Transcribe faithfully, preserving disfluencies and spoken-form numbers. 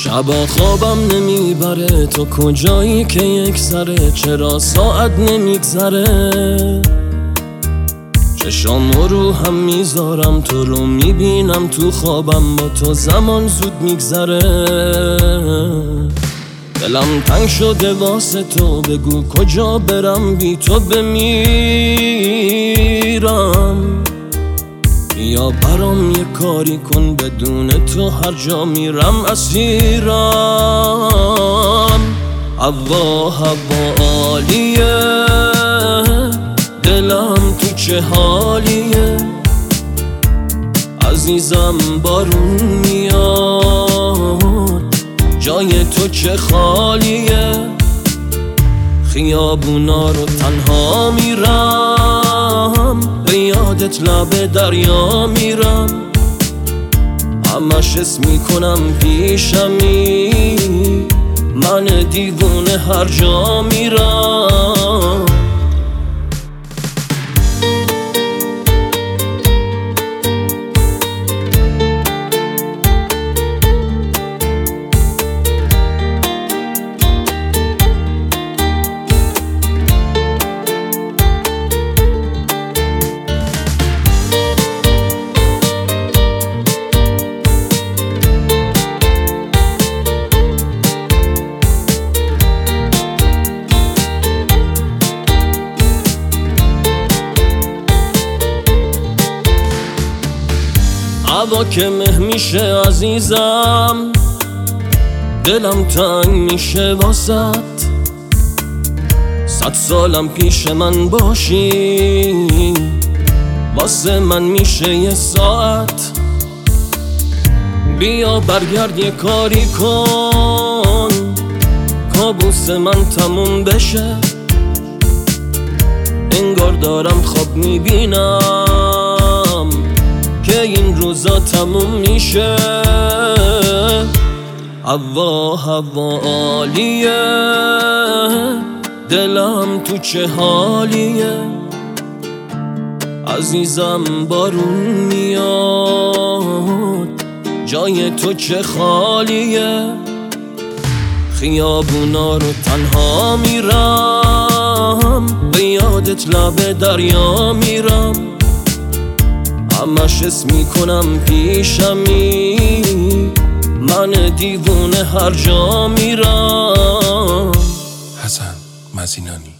شبا خوابم نمیبره، تو کجایی که یک ذره؟ چرا ساعت نمیگذره؟ چشام رو هم میذارم، تو رو میبینم تو خوابم، با تو زمان زود میگذره. دلم تنگ شده واسه تو، بگو کجا برم بی تو بمیرم. یا برام یه کاری کن، بدون تو هر جا میرم اسیرم. هوا هوا عالیه، دلم تو چه حالیه؟ عزیزم بارون میاد، جای تو چه خالیه؟ خیابونا رو تنها میرم، به یادت لب دریا میرم. همش حس میکنم پیشمی، من دیوونه هر جا میرم. هوا که مه میشه عزیزم، دلم تنگ میشه واسط. صد سالم پیش من باشی، واسه من میشه یه ساعت. بیا برگرد یه کاری کن، کابوس من تموم بشه. انگار دارم خواب میبینم که این روزا تموم میشه. هوا هوا عالیه، دلم تو چه حالیه؟ عزیزم بارون میاد، جای تو چه خالیه؟ خیابونا رو تنها میرم، به یادت لب دریا میرم. همش حس میکنم پیشمی، من دیوونه هر جا میرم. حسن مزینانی